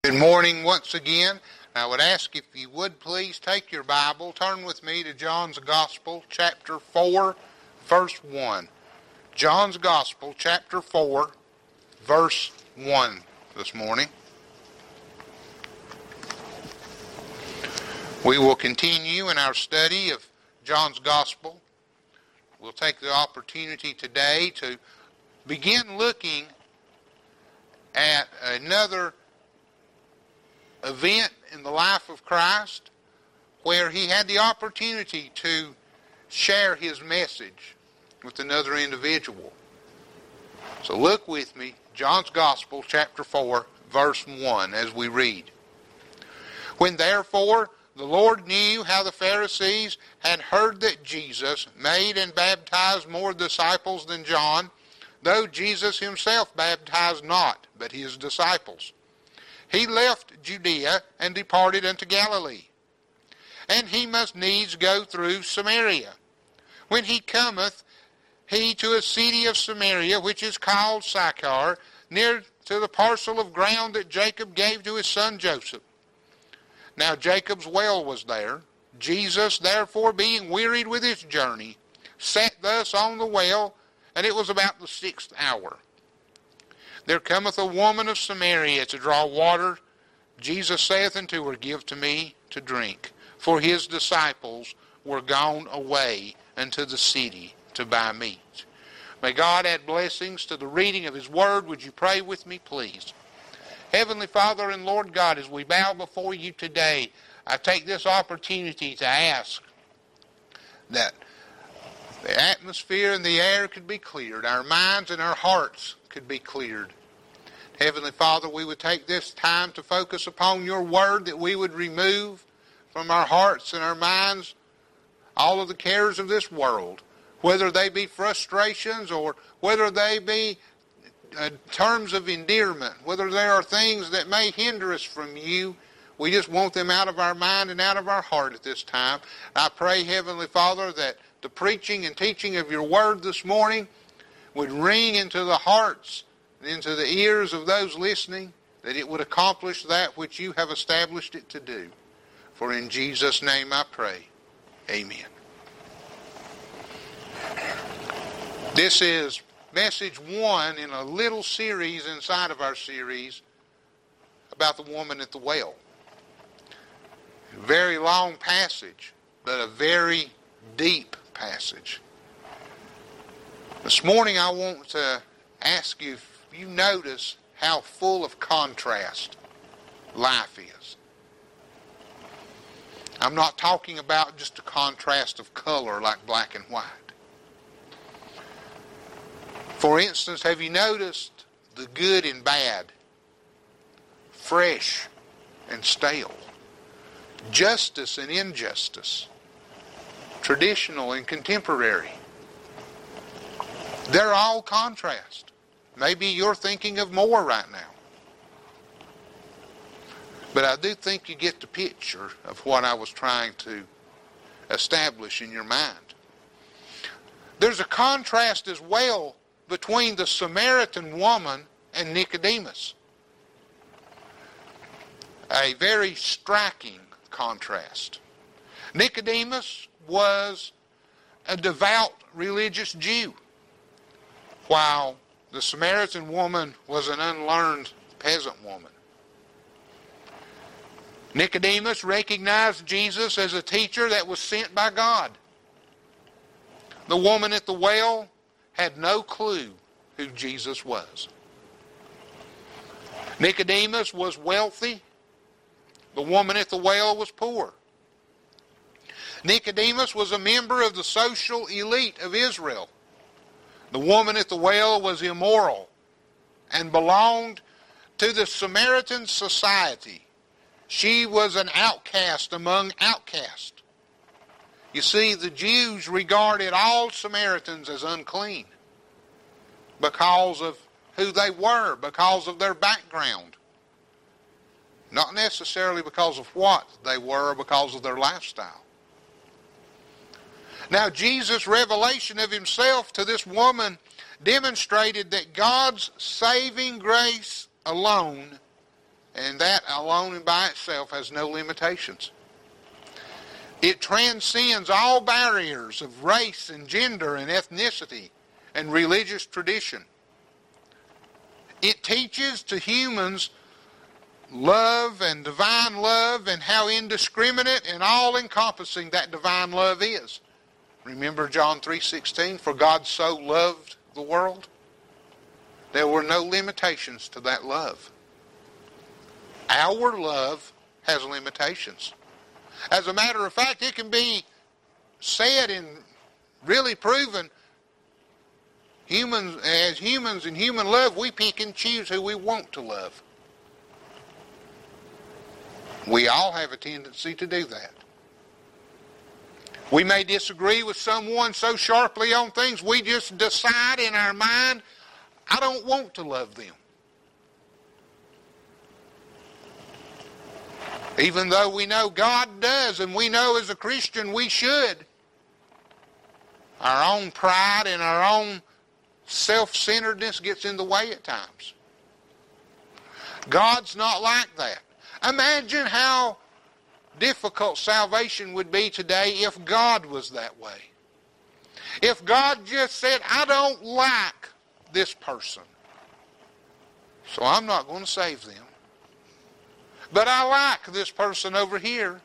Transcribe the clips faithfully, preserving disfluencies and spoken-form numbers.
Good morning once again. I would ask if you would please take your Bible, turn with me to John's Gospel, chapter four, verse one. John's Gospel, chapter four, verse one this morning. We will continue in our study of John's Gospel. We'll take the opportunity today to begin looking at another event in the life of Christ where he had the opportunity to share his message with another individual. So look with me, John's Gospel, chapter four, verse one, as we read. When therefore the Lord knew how the Pharisees had heard that Jesus made and baptized more disciples than John, though Jesus himself baptized not, but his disciples, he left Judea and departed unto Galilee. And he must needs go through Samaria. When he cometh, he to a city of Samaria, which is called Sychar, near to the parcel of ground that Jacob gave to his son Joseph. Now Jacob's well was there. Jesus, therefore, being wearied with his journey, sat thus on the well, and it was about the sixth hour. There cometh a woman of Samaria to draw water. Jesus saith unto her, Give to me to drink. For his disciples were gone away unto the city to buy meat. May God add blessings to the reading of his word. Would you pray with me, please? Heavenly Father and Lord God, as we bow before you today, I take this opportunity to ask that the atmosphere and the air could be cleared, our minds and our hearts could be cleared. Heavenly Father, we would take this time to focus upon your word, that we would remove from our hearts and our minds all of the cares of this world, whether they be frustrations or whether they be uh, terms of endearment, whether there are things that may hinder us from you. We just want them out of our mind and out of our heart at this time. I pray, Heavenly Father, that the preaching and teaching of your word this morning would ring into the hearts and into the ears of those listening, that it would accomplish that which you have established it to do. For in Jesus' name I pray. Amen. This is message one in a little series inside of our series about the woman at the well. A very long passage, but a very deep passage. This morning I want to ask you if you notice how full of contrast life is. I'm not talking about just a contrast of color like black and white. For instance, have you noticed the good and bad, fresh and stale, justice and injustice, traditional and contemporary? They're all contrast. Maybe you're thinking of more right now. But I do think you get the picture of what I was trying to establish in your mind. There's a contrast as well between the Samaritan woman and Nicodemus. A very striking contrast. Nicodemus was a devout religious Jew, while the Samaritan woman was an unlearned peasant woman. Nicodemus recognized Jesus as a teacher that was sent by God. The woman at the well had no clue who Jesus was. Nicodemus was wealthy. The woman at the well was poor. Nicodemus was a member of the social elite of Israel. The woman at the well was immoral and belonged to the Samaritan society. She was an outcast among outcasts. You see, the Jews regarded all Samaritans as unclean because of who they were, because of their background. Not necessarily because of what they were, or because of their lifestyle. Now, Jesus' revelation of himself to this woman demonstrated that God's saving grace alone and that alone and by itself has no limitations. It transcends all barriers of race and gender and ethnicity and religious tradition. It teaches to humans love and divine love and how indiscriminate and all-encompassing that divine love is. Remember John three sixteen, for God so loved the world. There were no limitations to that love. Our love has limitations. As a matter of fact, it can be said and really proven, humans, as humans in human love, we pick and choose who we want to love. We all have a tendency to do that. We may disagree with someone so sharply on things, we just decide in our mind, I don't want to love them. Even though we know God does, and we know as a Christian we should. Our own pride and our own self-centeredness gets in the way at times. God's not like that. Imagine how difficult salvation would be today if God was that way. If God just said, I don't like this person, so I'm not going to save them. But I like this person over here,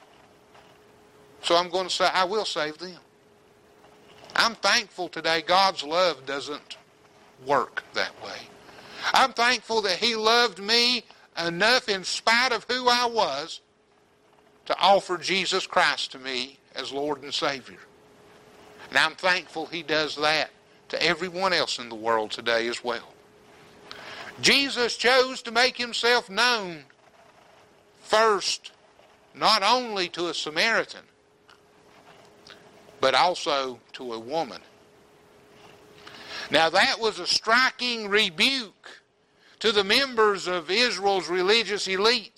so I'm going to say, I will save them. I'm thankful today God's love doesn't work that way. I'm thankful that He loved me enough in spite of who I was to offer Jesus Christ to me as Lord and Savior. And I'm thankful He does that to everyone else in the world today as well. Jesus chose to make Himself known first, not only to a Samaritan, but also to a woman. Now that was a striking rebuke to the members of Israel's religious elite.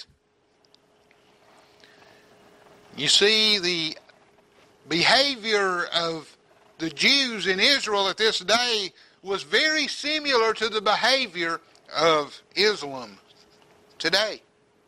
You see, the behavior of the Jews in Israel at this day was very similar to the behavior of Islam today.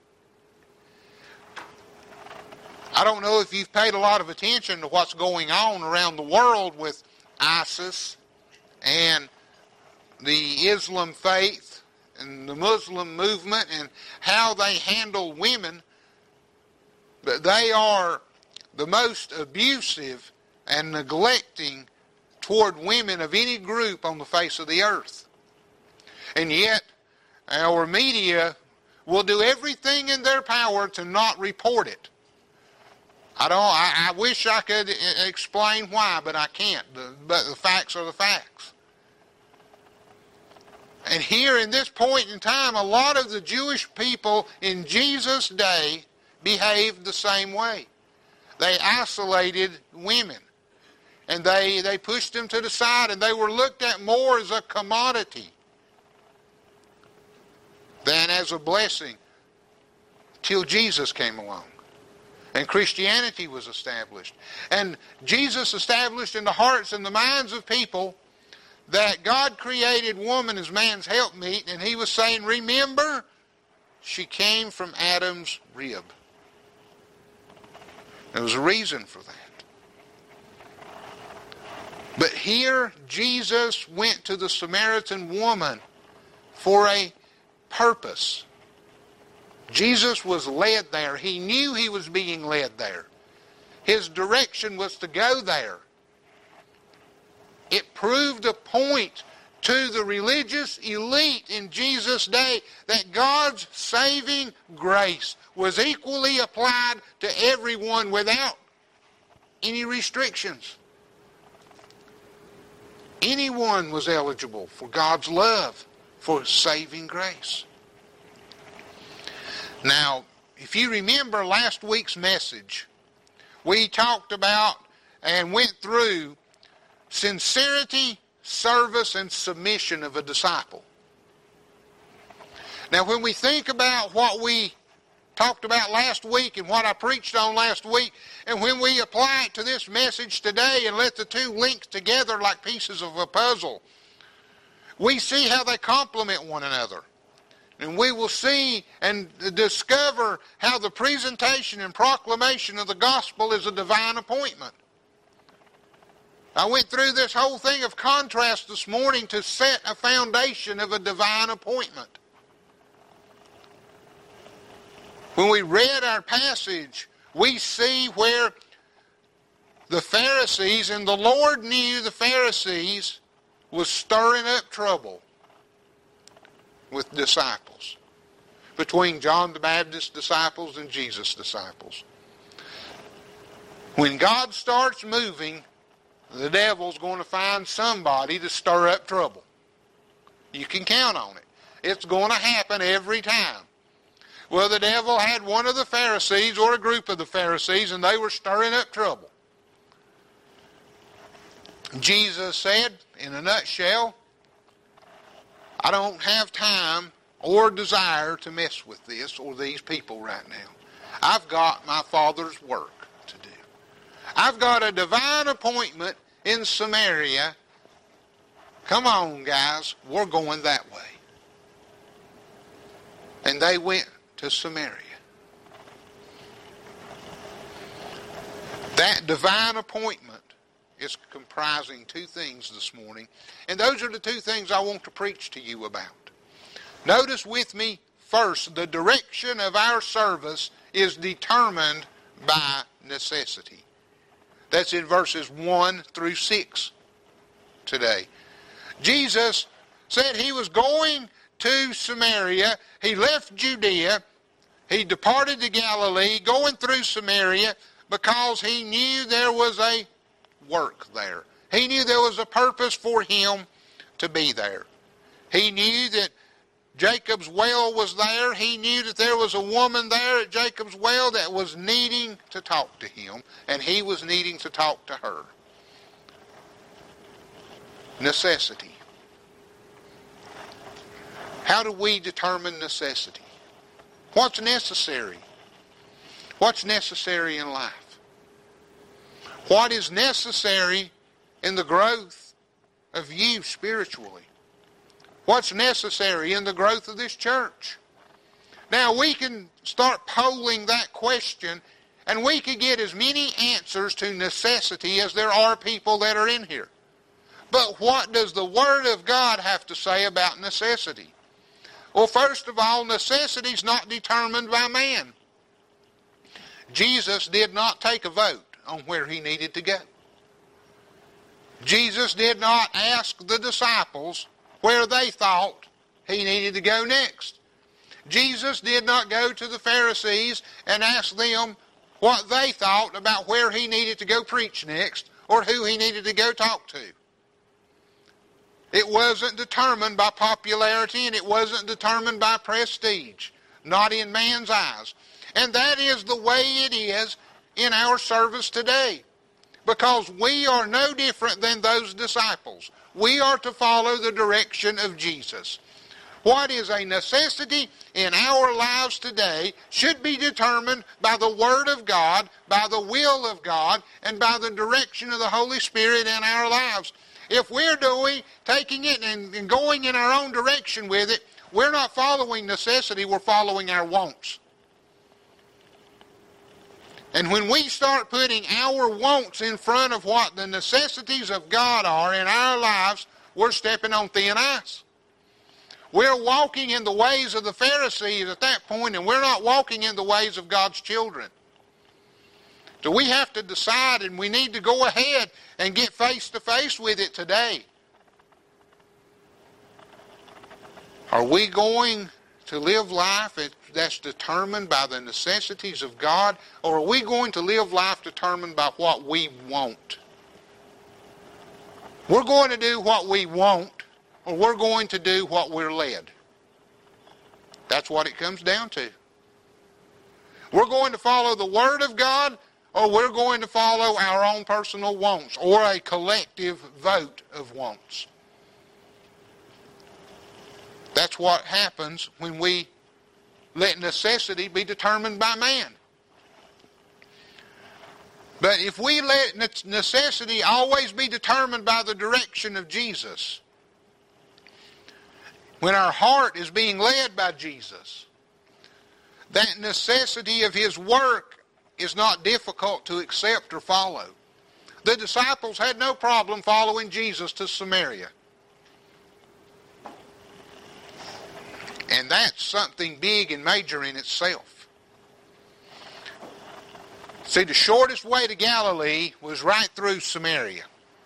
I don't know if you've paid a lot of attention to what's going on around the world with ISIS and the Islam faith and the Muslim movement and how they handle women, but they are the most abusive and neglecting toward women of any group on the face of the earth. And yet, our media will do everything in their power to not report it. I don't. I, I wish I could explain why, but I can't. The, but the facts are the facts. And here in this point in time, a lot of the Jewish people in Jesus' day behaved the same way. They isolated women. And they, they pushed them to the side, and they were looked at more as a commodity than as a blessing till Jesus came along. And Christianity was established. And Jesus established in the hearts and the minds of people that God created woman as man's helpmeet, and He was saying, remember, she came from Adam's rib. There was a reason for that. But here, Jesus went to the Samaritan woman for a purpose. Jesus was led there. He knew He was being led there. His direction was to go there. It proved a point to the religious elite in Jesus' day that God's saving grace was equally applied to everyone without any restrictions. Anyone was eligible for God's love, for saving grace. Now, if you remember last week's message, we talked about and went through sincerity, service, and submission of a disciple. Now, when we think about what we talked about last week and what I preached on last week, and when we apply it to this message today and let the two link together like pieces of a puzzle, we see how they complement one another. And we will see and discover how the presentation and proclamation of the gospel is a divine appointment. I went through this whole thing of contrast this morning to set a foundation of a divine appointment. When we read our passage, we see where the Pharisees, and the Lord knew the Pharisees was stirring up trouble with disciples, between John the Baptist's disciples and Jesus' disciples. When God starts moving, the devil's going to find somebody to stir up trouble. You can count on it. It's going to happen every time. Well, the devil had one of the Pharisees or a group of the Pharisees, and they were stirring up trouble. Jesus said, in a nutshell, I don't have time or desire to mess with this or these people right now. I've got my Father's work to do. I've got a divine appointment in Samaria. Come on, guys, we're going that way. And they went to Samaria. That divine appointment is comprising two things this morning. And those are the two things I want to preach to you about. Notice with me, first, the direction of our service is determined by necessity. That's in verses one through six today. Jesus said he was going to Samaria. He left Judea. He departed to Galilee, going through Samaria, because he knew there was a work there. He knew there was a purpose for him to be there. He knew that Jacob's well was there. He knew that there was a woman there at Jacob's well that was needing to talk to him, and he was needing to talk to her. Necessity. How do we determine necessity? What's necessary? What's necessary in life? What is necessary in the growth of you spiritually? What's necessary in the growth of this church? Now, we can start polling that question, and we could get as many answers to necessity as there are people that are in here. But what does the Word of God have to say about necessity? Well, first of all, necessity is not determined by man. Jesus did not take a vote on where he needed to go. Jesus did not ask the disciples where they thought he needed to go next. Jesus did not go to the Pharisees and ask them what they thought about where he needed to go preach next or who he needed to go talk to. It wasn't determined by popularity, and it wasn't determined by prestige, not in man's eyes. And that is the way it is in our service today, because we are no different than those disciples. We are to follow the direction of Jesus. What is a necessity in our lives today should be determined by the Word of God, by the will of God, and by the direction of the Holy Spirit in our lives. If we're doing, taking it and, and going in our own direction with it, we're not following necessity, we're following our wants. And when we start putting our wants in front of what the necessities of God are in our lives, we're stepping on thin ice. We're walking in the ways of the Pharisees at that point, and we're not walking in the ways of God's children. So we have to decide, and we need to go ahead and get face to face with it today. Are we going to live life that's determined by the necessities of God, or are we going to live life determined by what we want? We're going to do what we want, or we're going to do what we're led. That's what it comes down to. We're going to follow the Word of God, or we're going to follow our own personal wants, or a collective vote of wants. That's what happens when we let necessity be determined by man. But if we let necessity always be determined by the direction of Jesus, when our heart is being led by Jesus, that necessity of His work is not difficult to accept or follow. The disciples had no problem following Jesus to Samaria. And that's something big and major in itself. See, the shortest way to Galilee was right through Samaria.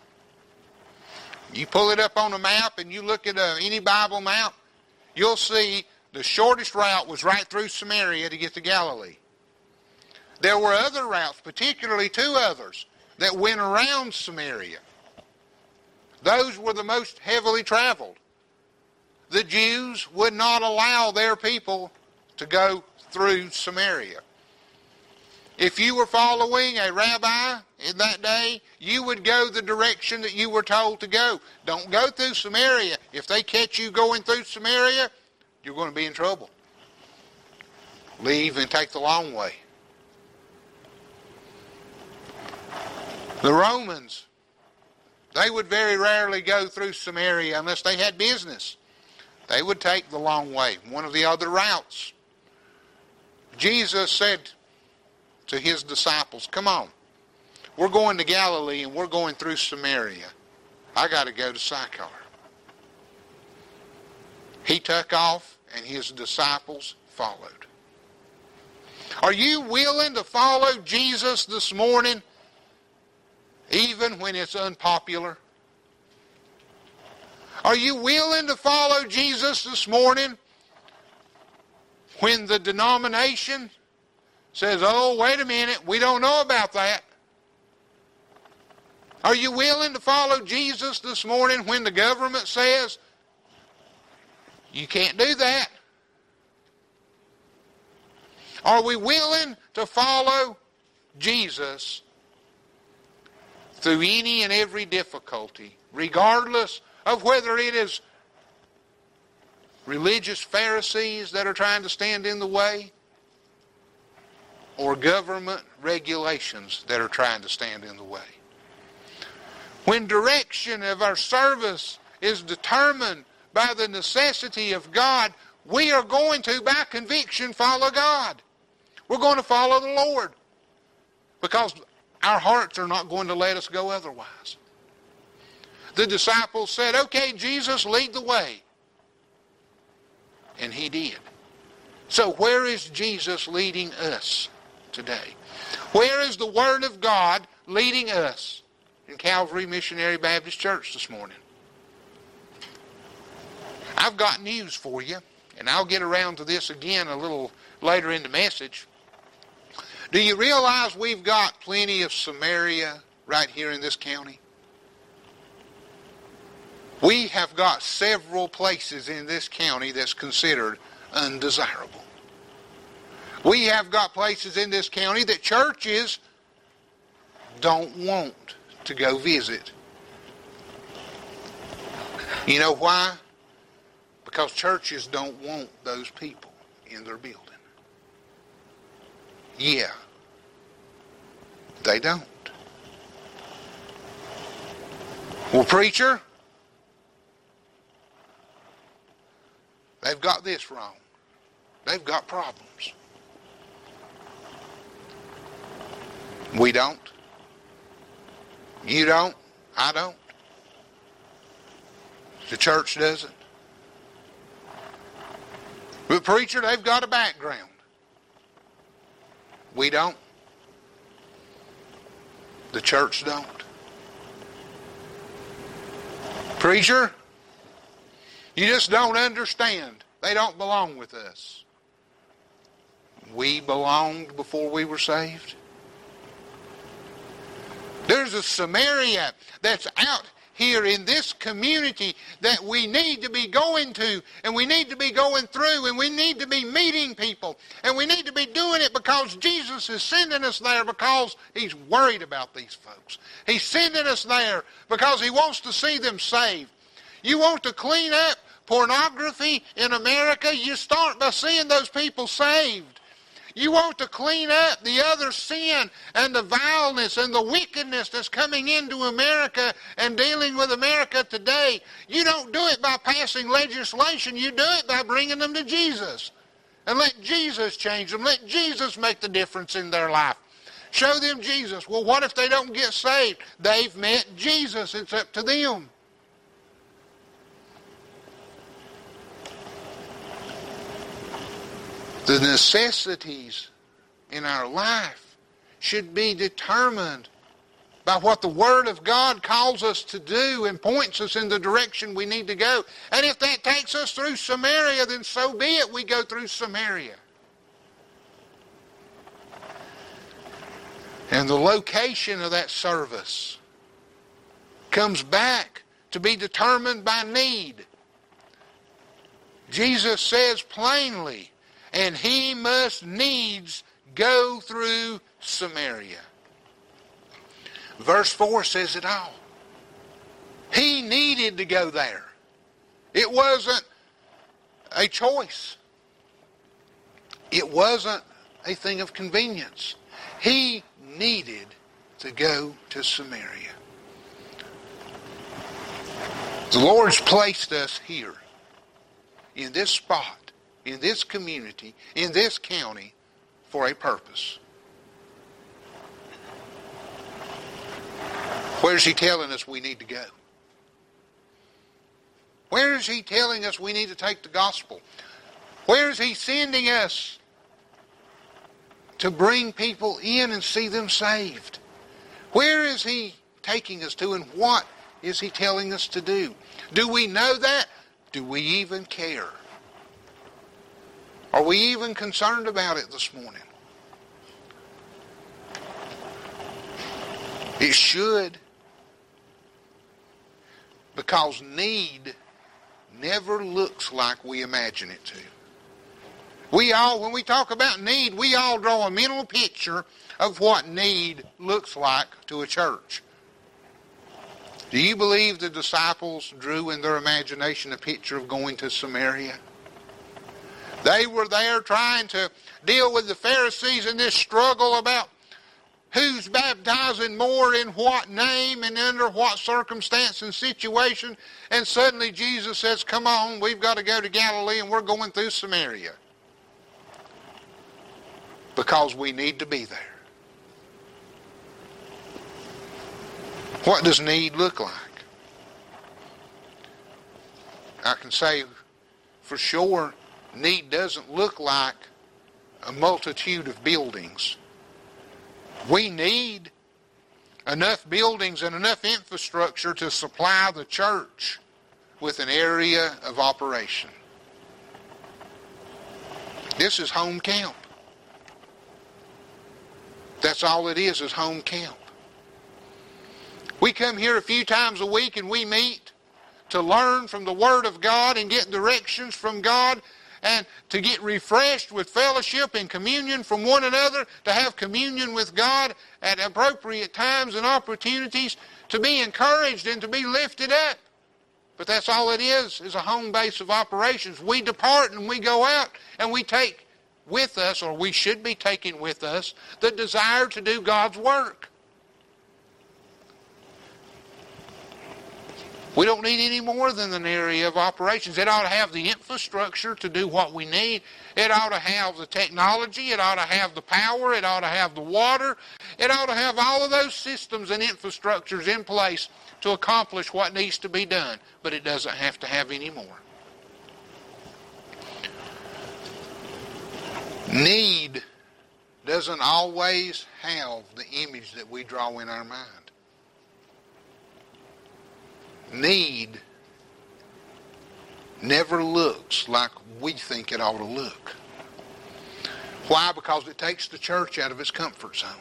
You pull it up on a map and you look at a, any Bible map, you'll see the shortest route was right through Samaria to get to Galilee. There were other routes, particularly two others, that went around Samaria. Those were the most heavily traveled. The Jews would not allow their people to go through Samaria. If you were following a rabbi in that day, you would go the direction that you were told to go. Don't go through Samaria. If they catch you going through Samaria, you're going to be in trouble. Leave and take the long way. The Romans, they would very rarely go through Samaria unless they had business. They would take the long way, one of the other routes. Jesus said to His disciples, come on, we're going to Galilee and we're going through Samaria. I got to go to Sychar. He took off and His disciples followed. Are you willing to follow Jesus this morning, even when it's unpopular? Are you willing to follow Jesus this morning when the denomination says, oh, wait a minute, we don't know about that? Are you willing to follow Jesus this morning when the government says, you can't do that? Are we willing to follow Jesus through any and every difficulty, regardless of whether it is religious Pharisees that are trying to stand in the way or government regulations that are trying to stand in the way? When direction of our service is determined by the necessity of God, we are going to, by conviction, follow God. We're going to follow the Lord because our hearts are not going to let us go otherwise. The disciples said, okay, Jesus, lead the way. And He did. So where is Jesus leading us today? Where is the Word of God leading us in Calvary Missionary Baptist Church this morning? I've got news for you, and I'll get around to this again a little later in the message. Do you realize we've got plenty of Samaria right here in this county? We have got several places in this county that's considered undesirable. We have got places in this county that churches don't want to go visit. You know why? Because churches don't want those people in their building. Yeah, they don't. Well, preacher, they've got this wrong. They've got problems. We don't. You don't. I don't. The church doesn't. But preacher, they've got a background. We don't. The church don't. Preacher, you just don't understand. They don't belong with us. We belonged before we were saved. There's a Samaria that's out here in this community that we need to be going to, and we need to be going through, and we need to be meeting people, and we need to be doing it because Jesus is sending us there because He's worried about these folks. He's sending us there because He wants to see them saved. You want to clean up pornography in America? You start by seeing those people saved. You want to clean up the other sin and the vileness and the wickedness that's coming into America and dealing with America today. You don't do it by passing legislation. You do it by bringing them to Jesus. And let Jesus change them. Let Jesus make the difference in their life. Show them Jesus. Well, what if they don't get saved? They've met Jesus. It's up to them. The necessities in our life should be determined by what the Word of God calls us to do and points us in the direction we need to go. And if that takes us through Samaria, then so be it. We go through Samaria. And the location of that service comes back to be determined by need. Jesus says plainly, and he must needs go through Samaria. Verse four says it all. He needed to go there. It wasn't a choice. It wasn't a thing of convenience. He needed to go to Samaria. The Lord's placed us here in this spot, in this community, in this county, for a purpose. Where's he telling us we need to go? Where is he telling us we need to take the gospel? Where is he sending us to bring people in and see them saved? Where is he taking us to, and what is he telling us to do? Do we know that? Do we even care? Are we even concerned about it this morning? It should. Because need never looks like we imagine it to. We all, when we talk about need, we all draw a mental picture of what need looks like to a church. Do you believe the disciples drew in their imagination a picture of going to Samaria? They were there trying to deal with the Pharisees in this struggle about who's baptizing more in what name and under what circumstance and situation. And suddenly Jesus says, come on, we've got to go to Galilee and we're going through Samaria. Because we need to be there. What does need look like? I can say for sure, need doesn't look like a multitude of buildings. We need enough buildings and enough infrastructure to supply the church with an area of operation. This is home camp. That's all it is, is home camp. We come here a few times a week and we meet to learn from the Word of God and get directions from God, and to get refreshed with fellowship and communion from one another, to have communion with God at appropriate times and opportunities, to be encouraged and to be lifted up. But that's all it is, is a home base of operations. We depart and we go out and we take with us, or we should be taking with us, the desire to do God's work. We don't need any more than an area of operations. It ought to have the infrastructure to do what we need. It ought to have the technology. It ought to have the power. It ought to have the water. It ought to have all of those systems and infrastructures in place to accomplish what needs to be done. But it doesn't have to have any more. Need doesn't always have the image that we draw in our mind. Need never looks like we think it ought to look. Why? Because it takes the church out of its comfort zone.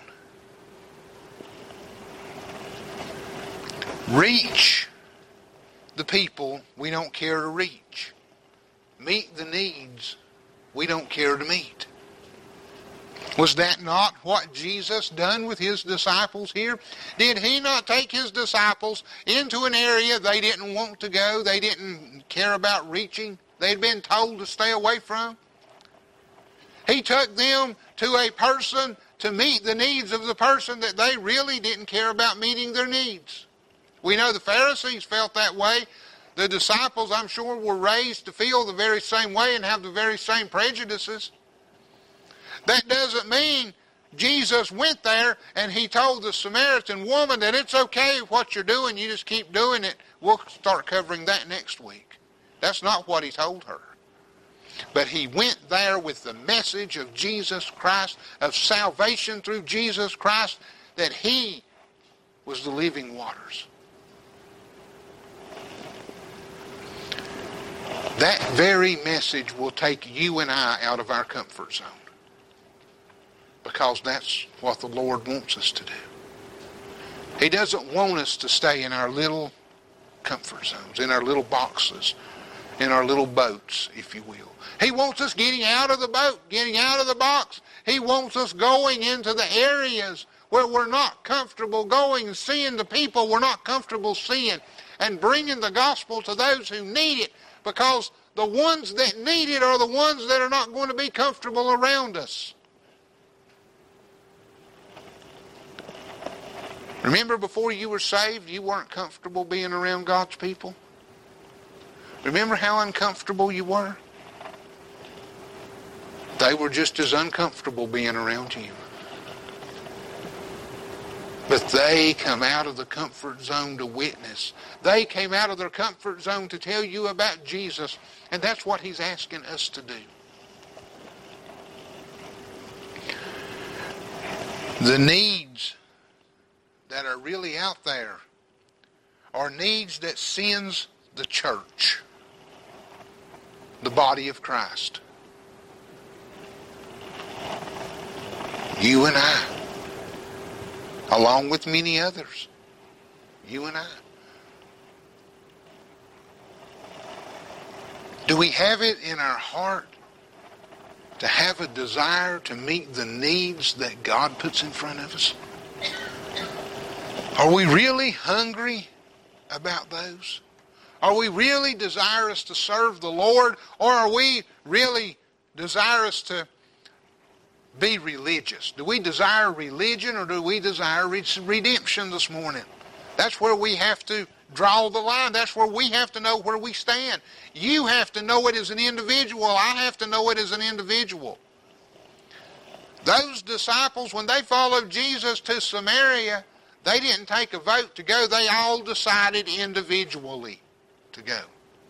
Reach the people we don't care to reach. Meet the needs we don't care to meet. Was that not what Jesus done with his disciples here? Did he not take his disciples into an area they didn't want to go, they didn't care about reaching, they'd been told to stay away from? He took them to a person to meet the needs of the person that they really didn't care about meeting their needs. We know the Pharisees felt that way. The disciples, I'm sure, were raised to feel the very same way and have the very same prejudices. That doesn't mean Jesus went there and he told the Samaritan woman that it's okay what you're doing, you just keep doing it. We'll start covering that next week. That's not what he told her. But he went there with the message of Jesus Christ, of salvation through Jesus Christ, that he was the living waters. That very message will take you and I out of our comfort zone. Because that's what the Lord wants us to do. He doesn't want us to stay in our little comfort zones, in our little boxes, in our little boats, if you will. He wants us getting out of the boat, getting out of the box. He wants us going into the areas where we're not comfortable going and seeing the people we're not comfortable seeing and bringing the gospel to those who need it, because the ones that need it are the ones that are not going to be comfortable around us. Remember, before you were saved, you weren't comfortable being around God's people? Remember how uncomfortable you were? They were just as uncomfortable being around you. But they come out of the comfort zone to witness. They came out of their comfort zone to tell you about Jesus. And that's what he's asking us to do. The needs that are really out there are needs that sends the church, the body of Christ. You and I, along with many others. You and I. Do we have it in our heart to have a desire to meet the needs that God puts in front of us? Are we really hungry about those? Are we really desirous to serve the Lord? Or are we really desirous to be religious? Do we desire religion, or do we desire redemption this morning? That's where we have to draw the line. That's where we have to know where we stand. You have to know it as an individual. I have to know it as an individual. Those disciples, when they followed Jesus to Samaria, they didn't take a vote to go. They all decided individually to go.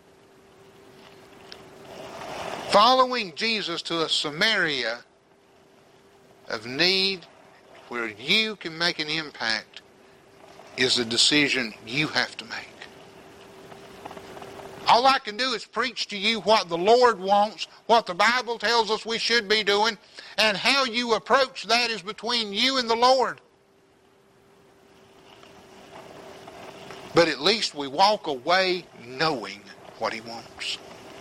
Following Jesus to a Samaria of need where you can make an impact is a decision you have to make. All I can do is preach to you what the Lord wants, what the Bible tells us we should be doing, and how you approach that is between you and the Lord. But at least we walk away knowing what he wants.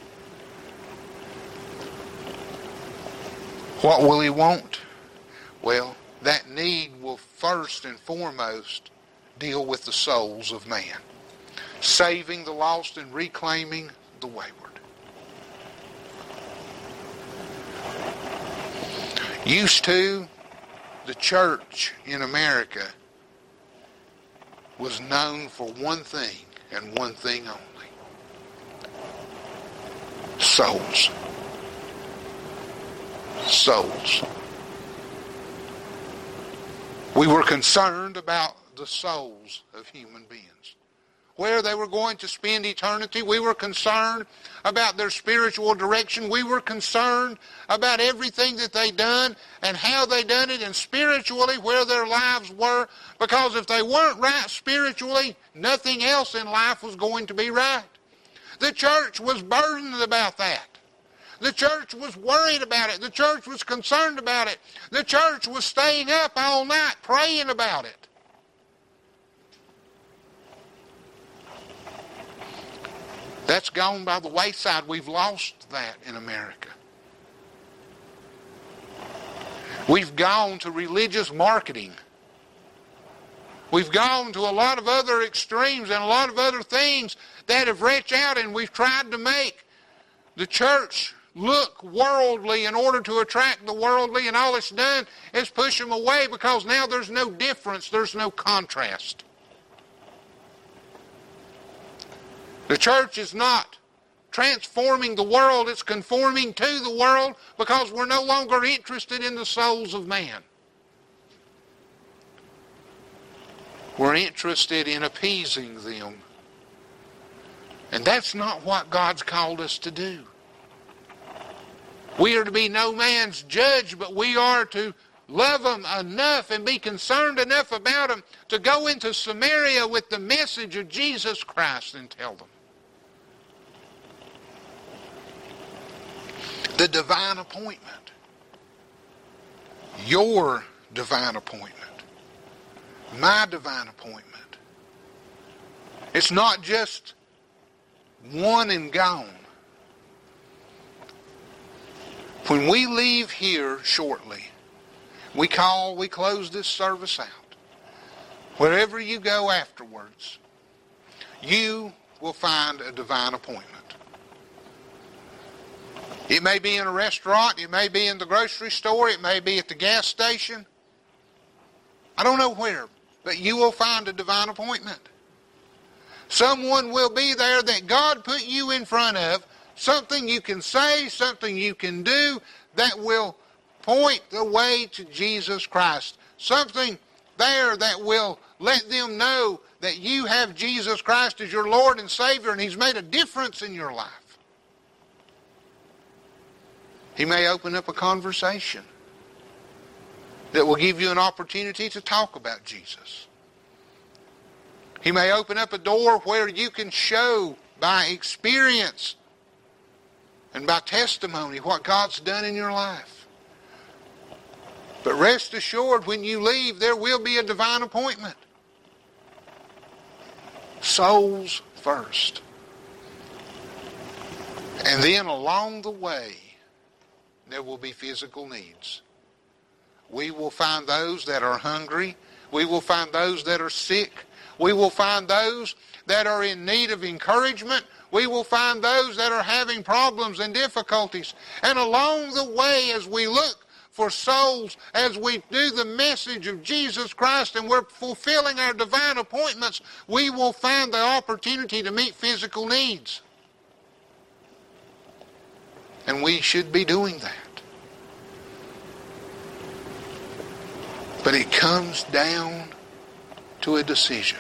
What will he want? Well, that need will first and foremost deal with the souls of man. Saving the lost and reclaiming the wayward. Used to, the church in America was known for one thing and one thing only. Souls. Souls. We were concerned about the souls of human beings. Where they were going to spend eternity. We were concerned about their spiritual direction. We were concerned about everything that they done and how they done it, and spiritually where their lives were. Because if they weren't right spiritually, nothing else in life was going to be right. The church was burdened about that. The church was worried about it. The church was concerned about it. The church was staying up all night praying about it. That's gone by the wayside. We've lost that in America. We've gone to religious marketing. We've gone to a lot of other extremes and a lot of other things that have reached out, and we've tried to make the church look worldly in order to attract the worldly, and all it's done is push them away because now there's no difference, there's no contrast. The church is not transforming the world, it's conforming to the world because we're no longer interested in the souls of man. We're interested in appeasing them. And that's not what God's called us to do. We are to be no man's judge, but we are to love them enough and be concerned enough about them to go into Samaria with the message of Jesus Christ and tell them. The divine appointment. Your divine appointment. My divine appointment. It's not just one and gone. When we leave here shortly, we call, we close this service out. Wherever you go afterwards, you will find a divine appointment. It may be in a restaurant, it may be in the grocery store, it may be at the gas station. I don't know where, but you will find a divine appointment. Someone will be there that God put you in front of, something you can say, something you can do that will point the way to Jesus Christ. Something there that will let them know that you have Jesus Christ as your Lord and Savior and He's made a difference in your life. He may open up a conversation that will give you an opportunity to talk about Jesus. He may open up a door where you can show by experience and by testimony what God's done in your life. But rest assured, when you leave, there will be a divine appointment. Souls first. And then along the way, there will be physical needs. We will find those that are hungry. We will find those that are sick. We will find those that are in need of encouragement. We will find those that are having problems and difficulties. And along the way, as we look for souls, as we do the message of Jesus Christ and we're fulfilling our divine appointments, we will find the opportunity to meet physical needs. And we should be doing that. But it comes down to a decision.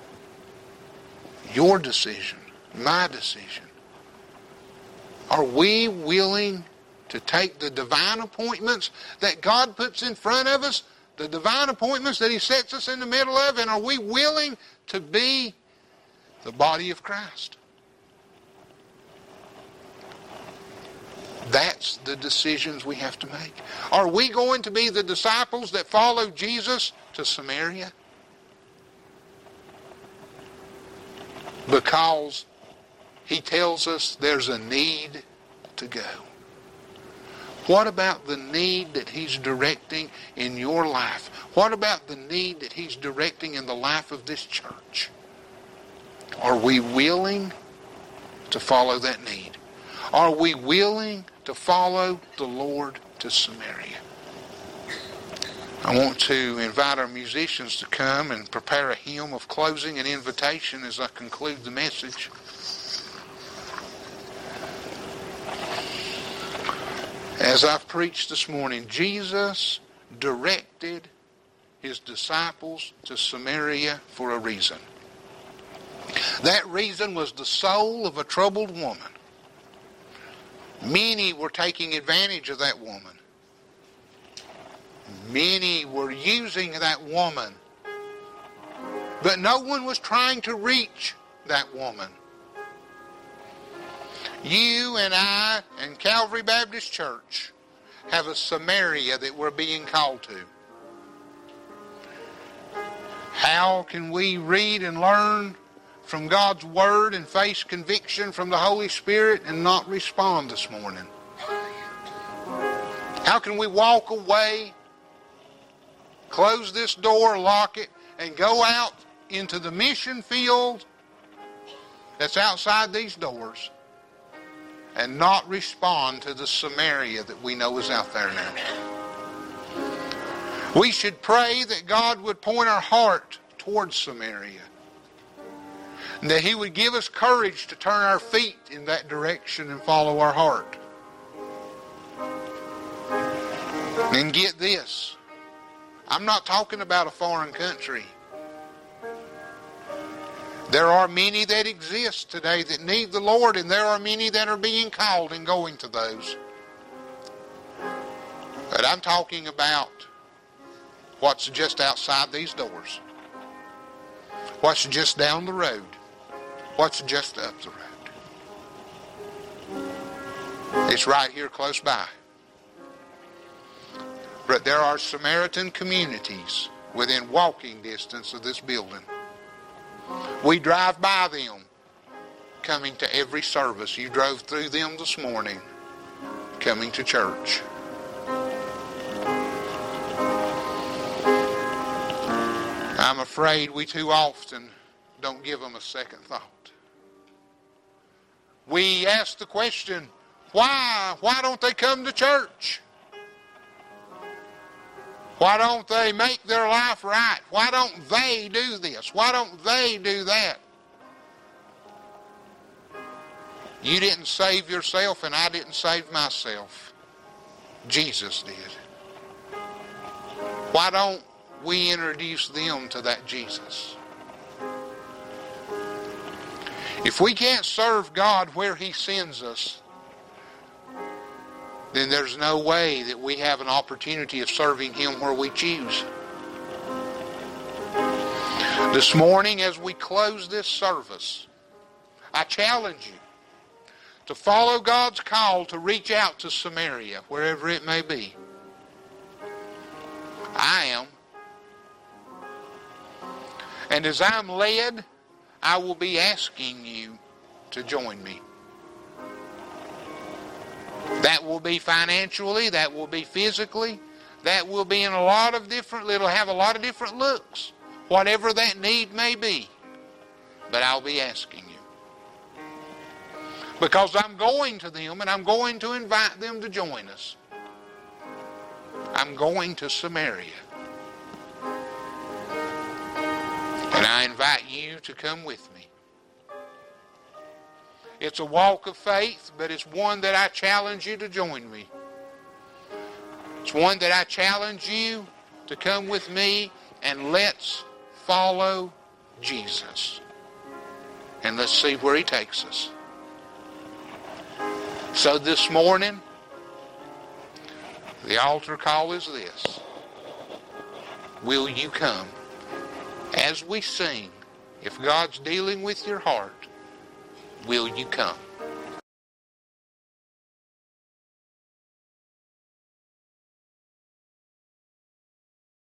Your decision, my decision. Are we willing to take the divine appointments that God puts in front of us, the divine appointments that He sets us in the middle of, and are we willing to be the body of Christ? That's the decisions we have to make. Are we going to be the disciples that follow Jesus to Samaria? Because He tells us there's a need to go. What about the need that He's directing in your life? What about the need that He's directing in the life of this church? Are we willing to follow that need? Are we willing to follow the Lord to Samaria? I want to invite our musicians to come and prepare a hymn of closing and invitation as I conclude the message. As I've preached this morning, Jesus directed His disciples to Samaria for a reason. That reason was the soul of a troubled woman. Many were taking advantage of that woman. Many were using that woman. But no one was trying to reach that woman. You and I and Calvary Baptist Church have a Samaria that we're being called to. How can we read and learn from God's Word and face conviction from the Holy Spirit and not respond this morning? How can we walk away, close this door, lock it, and go out into the mission field that's outside these doors and not respond to the Samaria that we know is out there now. We should pray that God would point our heart towards Samaria, and that He would give us courage to turn our feet in that direction and follow our heart. And get this, I'm not talking about a foreign country. There are many that exist today that need the Lord, and there are many that are being called and going to those. But I'm talking about what's just outside these doors. What's just down the road. What's just up the road. It's right here close by. But there are Samaritan communities within walking distance of this building. We drive by them coming to every service. You drove through them this morning coming to church. I'm afraid we too often don't give them a second thought. We ask the question, why? Why don't they come to church? Why don't they make their life right? Why don't they do this? Why don't they do that? You didn't save yourself, and I didn't save myself. Jesus did. Why don't we introduce them to that Jesus? If we can't serve God where He sends us, then there's no way that we have an opportunity of serving Him where we choose. This morning, as we close this service, I challenge you to follow God's call to reach out to Samaria, wherever it may be. I am. And as I'm led, I will be asking you to join me. That will be financially, that will be physically, that will be in a lot of different, it'll have a lot of different looks, whatever that need may be. But I'll be asking you. Because I'm going to them and I'm going to invite them to join us. I'm going to Samaria. And I invite you to come with me. It's a walk of faith, but it's one that I challenge you to join me. It's one that I challenge you to come with me, and let's follow Jesus. And let's see where He takes us. So this morning, the altar call is this. Will you come? As we sing, if God's dealing with your heart, will you come?